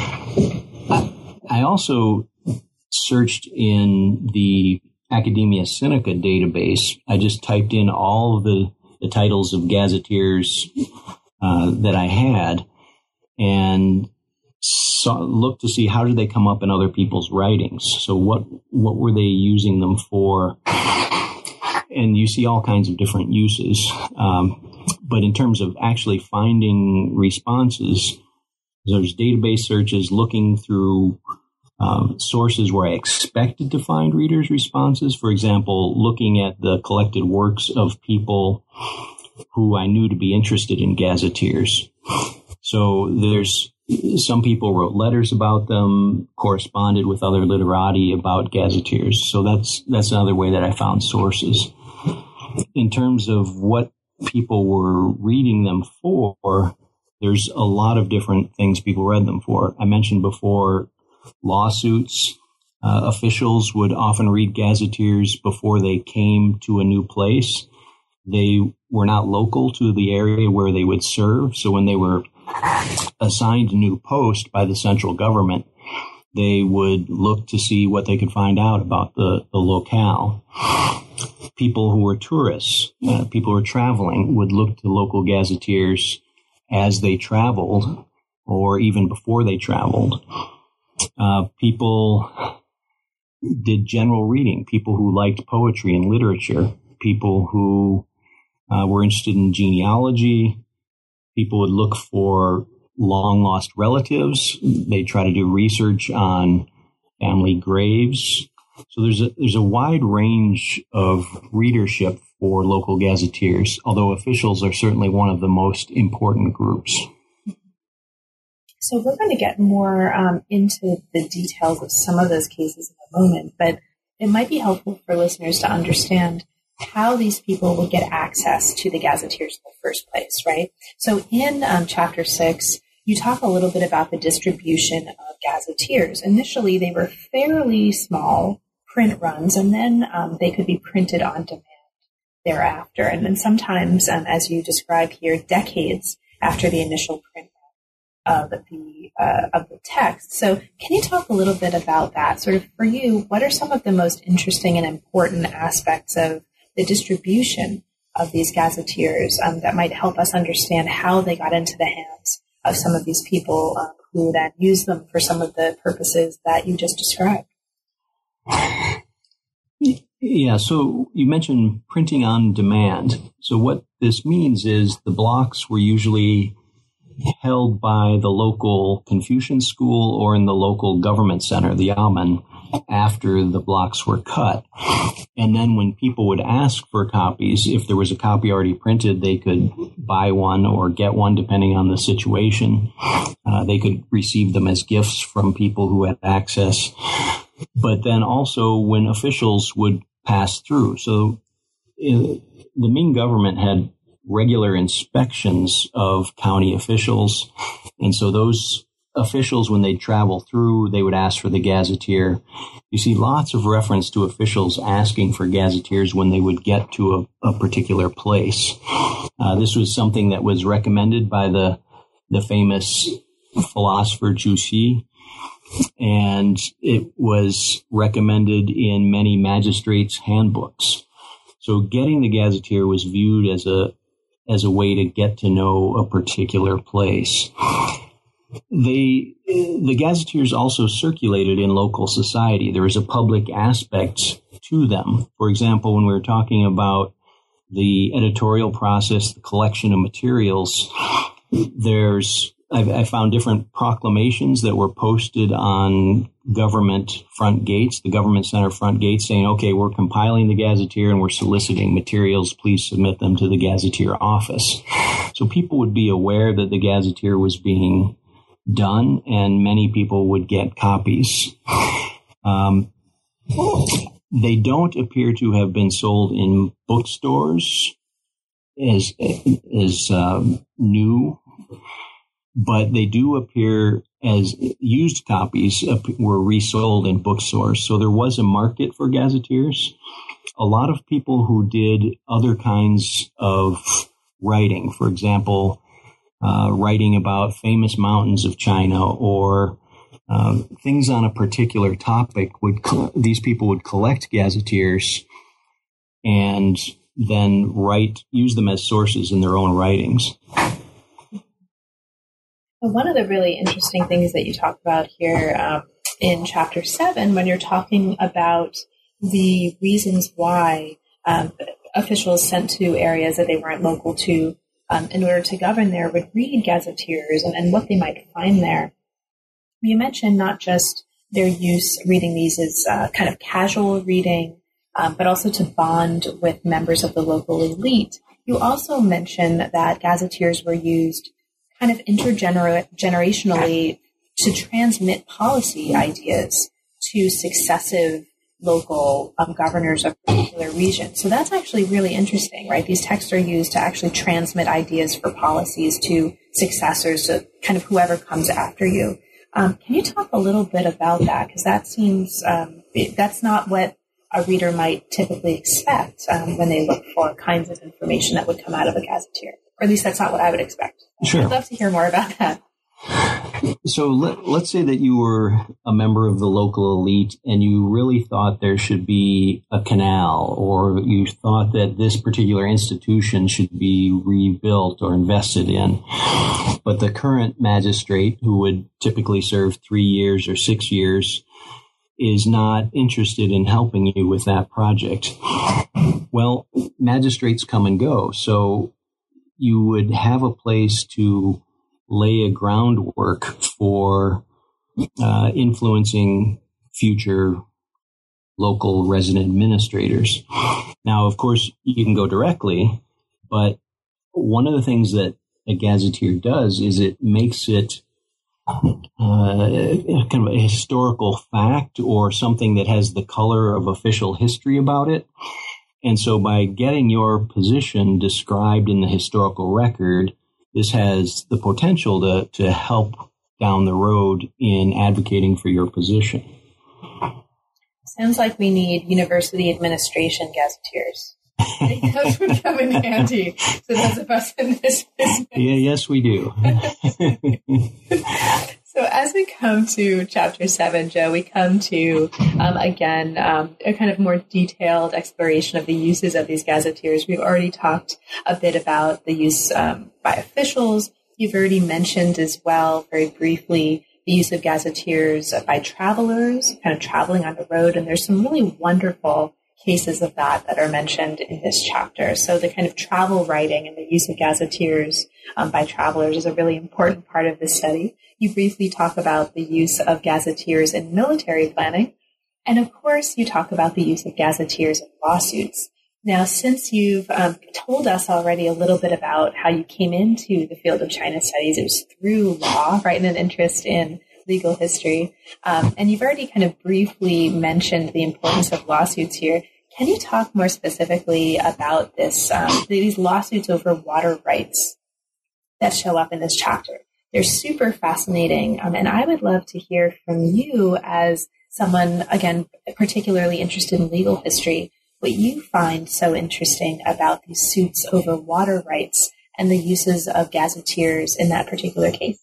S2: I, I also searched in the Academia Sinica database. I just typed in all of the, the titles of gazetteers uh, that I had and saw, looked to see how did they come up in other people's writings. So what what were they using them for? And you see all kinds of different uses. Um, but in terms of actually finding responses, there's database searches looking through um, sources where I expected to find readers' responses. For example, looking at the collected works of people who I knew to be interested in gazetteers. So there's some people wrote letters about them, corresponded with other literati about gazetteers. So that's that's another way that I found sources. In terms of what people were reading them for, there's a lot of different things people read them for. I mentioned before lawsuits. Uh, officials would often read gazetteers before they came to a new place. They were not local to the area where they would serve. So when they were assigned a new post by the central government, they would look to see what they could find out about the, the locale. People who were tourists, uh, people who were traveling, would look to local gazetteers as they traveled or even before they traveled. Uh, people did general reading, people who liked poetry and literature, people who uh, were interested in genealogy. People would look for long-lost relatives. They try to do research on family graves. So there's a there's a wide range of readership for local gazetteers, although officials are certainly one of the most important groups.
S1: So we're going to get more um, into the details of some of those cases in a moment, but it might be helpful for listeners to understand how these people would get access to the gazetteers in the first place, right? So in um, chapter six, you talk a little bit about the distribution of gazetteers. Initially, they were fairly small print runs, and then um, they could be printed on demand thereafter. And then sometimes, um, as you describe here, decades after the initial print run of the uh, of the text. So can you talk a little bit about that? Sort of for you, what are some of the most interesting and important aspects of the distribution of these gazetteers um, that might help us understand how they got into the hands of some of these people um, who then use them for some of the purposes that you just described?
S2: Yeah, so you mentioned printing on demand. So what this means is the blocks were usually held by the local Confucian school or in the local government center, the Yamen, after the blocks were cut. And then when people would ask for copies, if there was a copy already printed, they could buy one or get one depending on the situation. Uh, they could receive them as gifts from people who had access. But then also when officials would pass through. So uh, the Ming government had regular inspections of county officials. And so those officials, when they'd travel through, they would ask for the gazetteer. You see lots of reference to officials asking for gazetteers when they would get to a, a particular place. Uh, this was something that was recommended by the the famous philosopher Zhu Xi, and it was recommended in many magistrates' handbooks. So getting the gazetteer was viewed as a as a way to get to know a particular place. They, the gazetteers also circulated in local society. There was a public aspect to them. For example, when we were talking about the editorial process, the collection of materials, there's, I've, I found different proclamations that were posted on government front gates, the government center front gates, saying, okay, we're compiling the gazetteer and we're soliciting materials. Please submit them to the gazetteer office. So people would be aware that the gazetteer was being done, and many people would get copies. Um, they don't appear to have been sold in bookstores as, as um, new, but they do appear as used copies were resold in bookstores. So there was a market for gazetteers. A lot of people who did other kinds of writing, for example, Uh, writing about famous mountains of China or uh, things on a particular topic, would co- these people would collect gazetteers and then write, use them as sources in their own writings.
S1: Well, one of the really interesting things that you talk about here um, in chapter seven, when you're talking about the reasons why um, officials sent to areas that they weren't local to Um, in order to govern there, would read gazetteers and, and what they might find there. You mentioned not just their use, reading these as uh, kind of casual reading, um, but also to bond with members of the local elite. You also mentioned that gazetteers were used kind of intergenerationally to transmit policy ideas to successive local um, governors of particular regions. So that's actually really interesting, right? These texts are used to actually transmit ideas for policies to successors, to kind of whoever comes after you. Um, can you talk a little bit about that? Because that seems, um, that's not what a reader might typically expect um, when they look for kinds of information that would come out of a gazetteer. Or at least that's not what I would expect.
S2: Sure.
S1: I'd love to hear more about that.
S2: So let, let's say that you were a member of the local elite and you really thought there should be a canal, or you thought that this particular institution should be rebuilt or invested in. But the current magistrate, who would typically serve three years or six years, is not interested in helping you with that project. Well, magistrates come and go. So you would have a place to lay a groundwork for uh, influencing future local resident administrators. Now, of course, you can go directly, but one of the things that a gazetteer does is it makes it uh, kind of a historical fact or something that has the color of official history about it. And so by getting your position described in the historical record, this has the potential to, to help down the road in advocating for your position.
S1: Sounds like we need university administration gazetteers. I think that would come in handy to those of us in this business.
S2: Yeah, yes, we do.
S1: So as we come to chapter seven, Joe, we come to, um, again, um, a kind of more detailed exploration of the uses of these gazetteers. We've already talked a bit about the use um, by officials. You've already mentioned as well, very briefly, the use of gazetteers by travelers, kind of traveling on the road. And there's some really wonderful cases of that that are mentioned in this chapter. So the kind of travel writing and the use of gazetteers um, by travelers is a really important part of this study. You briefly talk about the use of gazetteers in military planning. And of course, you talk about the use of gazetteers in lawsuits. Now, since you've um, told us already a little bit about how you came into the field of China studies, it was through law, right, and an interest in legal history. Um, and you've already kind of briefly mentioned the importance of lawsuits here. Can you talk more specifically about this, um, these lawsuits over water rights that show up in this chapter? They're super fascinating. Um, and I would love to hear from you as someone, again, particularly interested in legal history, what you find so interesting about these suits over water rights and the uses of gazetteers in that particular case.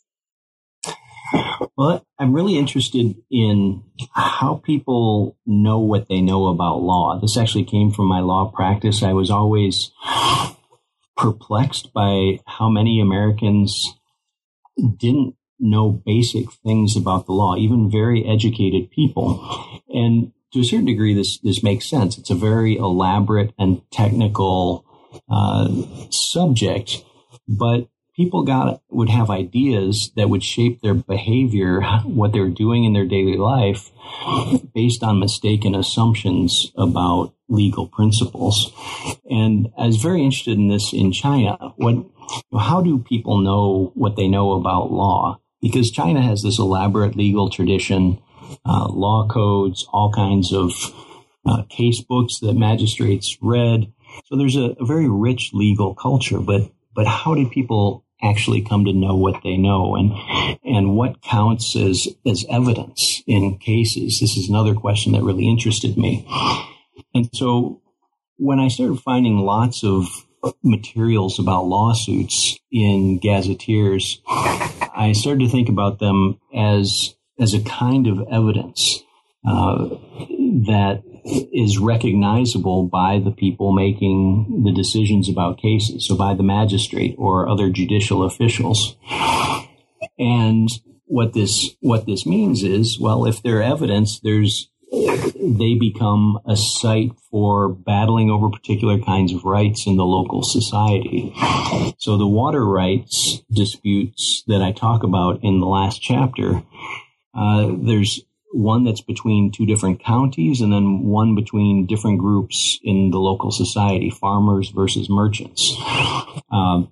S2: Well, I'm really interested in how people know what they know about law. This actually came from my law practice. I was always perplexed by how many Americans didn't know basic things about the law, even very educated people. And to a certain degree, this, this makes sense. It's a very elaborate and technical uh, subject, but people got would have ideas that would shape their behavior, what they're doing in their daily life, based on mistaken assumptions about legal principles. And I was very interested in this in China. What, how do people know what they know about law? Because China has this elaborate legal tradition, uh, law codes, all kinds of uh, case books that magistrates read. So there's a, a very rich legal culture, but but how do people actually come to know what they know, and and what counts as as evidence in cases? This is another question that really interested me. And so when I started finding lots of materials about lawsuits in gazetteers, I started to think about them as as a kind of evidence uh, that is recognizable by the people making the decisions about cases, so by the magistrate or other judicial officials. And what this what this means is, well, if they're evidence, there's they become a site for battling over particular kinds of rights in the local society. So the water rights disputes that I talk about in the last chapter, uh, there's one that's between two different counties, and then one between different groups in the local society, farmers versus merchants. Um,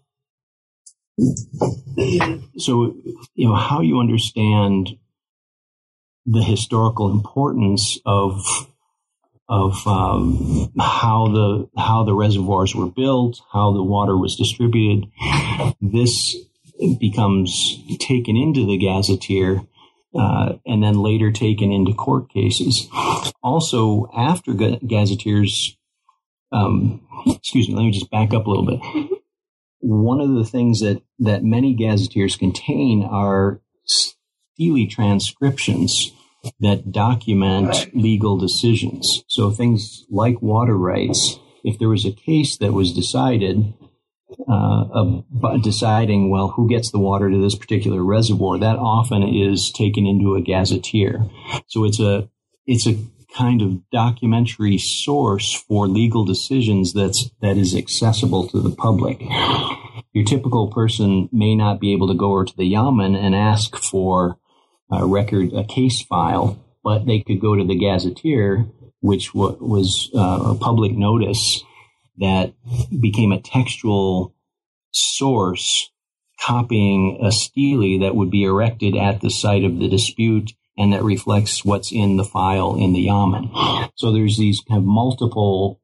S2: so, you know, how you understand the historical importance of of um, how the how the reservoirs were built, how the water was distributed, this becomes taken into the gazetteer. Uh, and then later taken into court cases. Also, after ga- gazetteers, um, excuse me, let me just back up a little bit. One of the things that, that many gazetteers contain are steely transcriptions that document legal decisions. So things like water rights, if there was a case that was decided, Uh, of deciding, well, who gets the water to this particular reservoir, that often is taken into a gazetteer. So it's a it's a kind of documentary source for legal decisions that's that is accessible to the public. Your typical person may not be able to go over to the Yamen and ask for a record, a case file, but they could go to the gazetteer, which w- was uh, a public notice that became a textual source copying a stele that would be erected at the site of the dispute and that reflects what's in the file in the Yamen. So there's these kind of multiple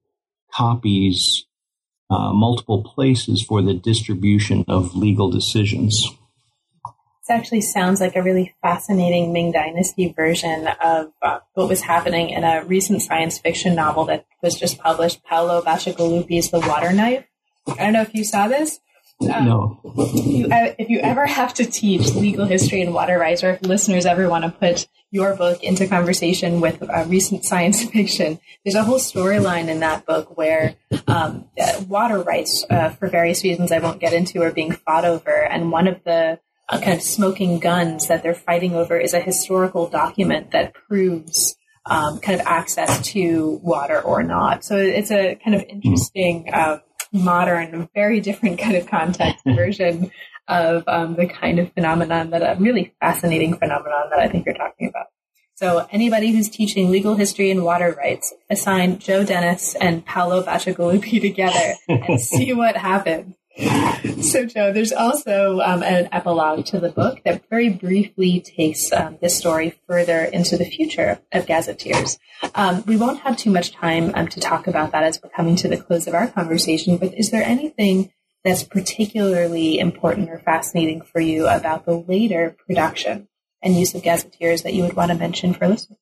S2: copies uh, multiple places for the distribution of legal decisions.
S1: This actually sounds like a really fascinating Ming Dynasty version of uh, what was happening in a recent science fiction novel that was just published, Paolo Bacigalupi's The Water Knife. I don't know if you saw this. Um,
S2: no.
S1: You, uh, if you ever have to teach legal history and water rights, or if listeners ever want to put your book into conversation with uh, recent science fiction, there's a whole storyline in that book where um, uh, water rights, uh, for various reasons I won't get into, are being fought over. And one of the uh, kind of smoking guns that they're fighting over is a historical document that proves um, kind of access to water or not. So it's a kind of interesting uh, modern, very different kind of context version of um, the kind of phenomenon that a really fascinating phenomenon that I think you're talking about. So anybody who's teaching legal history and water rights, assign Joe Dennis and Paolo Bacigalupi together and see what happens. So, Joe, there's also um, an epilogue to the book that very briefly takes um, this story further into the future of gazetteers. Um, we won't have too much time um, to talk about that as we're coming to the close of our conversation, but is there anything that's particularly important or fascinating for you about the later production and use of gazetteers that you would want to mention for listeners?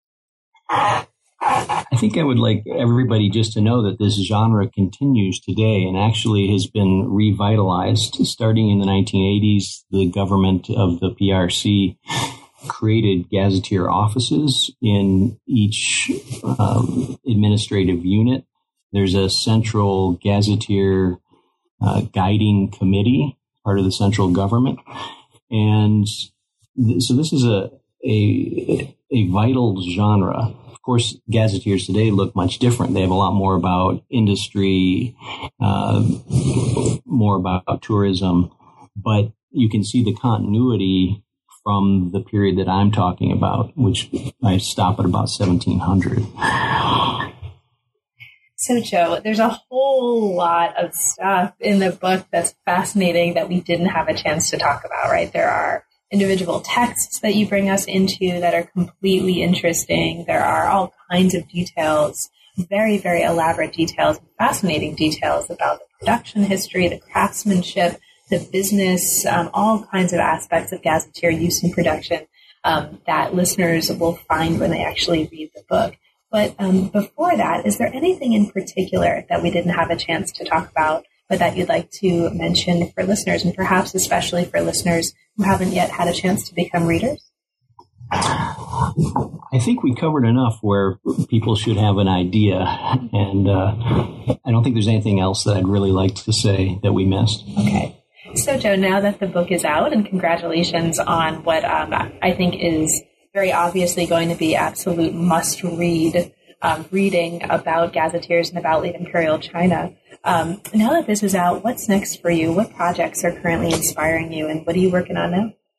S2: I think I would like everybody just to know that this genre continues today and actually has been revitalized. Starting in the nineteen eighties, the government of the P R C created gazetteer offices in each um, administrative unit. There's a central gazetteer uh, guiding committee, part of the central government. And th- so this is a, a, a vital genre. Of course, gazetteers today look much different. They have a lot more about industry, uh, more about tourism, but you can see the continuity from the period that I'm talking about, which I stop at about seventeen hundred.
S1: So, Joe, there's a whole lot of stuff in the book that's fascinating that we didn't have a chance to talk about, right? There are individual texts that you bring us into that are completely interesting. There are all kinds of details, very, very elaborate details, fascinating details about the production history, the craftsmanship, the business, um, all kinds of aspects of gazetteer use and production um, that listeners will find when they actually read the book. But um, before that, is there anything in particular that we didn't have a chance to talk about, but that you'd like to mention for listeners, and perhaps especially for listeners who haven't yet had a chance to become readers?
S2: I think we covered enough where people should have an idea, and uh, I don't think there's anything else that I'd really like to say that we missed.
S1: Okay. So, Joe, now that the book is out, and congratulations on what um, I think is very obviously going to be absolute must-read um, reading about gazetteers and about late imperial China. Um, now that this is out, what's next for you? What projects are currently inspiring you, and what are you working on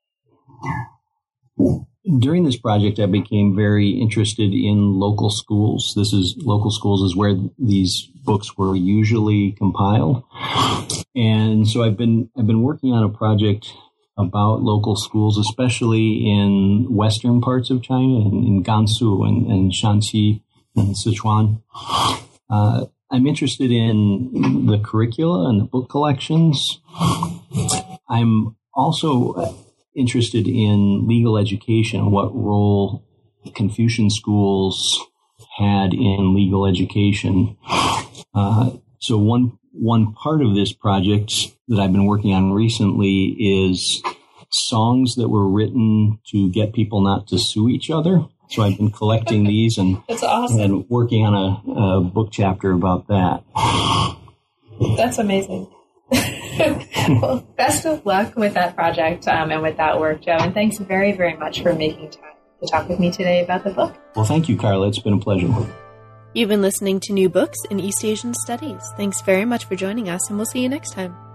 S1: now?
S2: During this project, I became very interested in local schools. This is local schools is where these books were usually compiled, and so I've been I've been working on a project about local schools, especially in western parts of China, in, in Gansu and, and Shanxi and Sichuan. Uh, I'm interested in the curricula and the book collections. I'm also interested in legal education, what role Confucian schools had in legal education. Uh, so one one part of this project that I've been working on recently is songs that were written to get people not to sue each other. So I've been collecting these and,
S1: That's awesome.
S2: and working on a, a book chapter about that.
S1: That's amazing. Well, best of luck with that project um, and with that work, Joe. And thanks very, very much for making time to talk with me today about the book.
S2: Well, thank you, Carla. It's been a pleasure.
S1: You've been listening to New Books in East Asian Studies. Thanks very much for joining us, and we'll see you next time.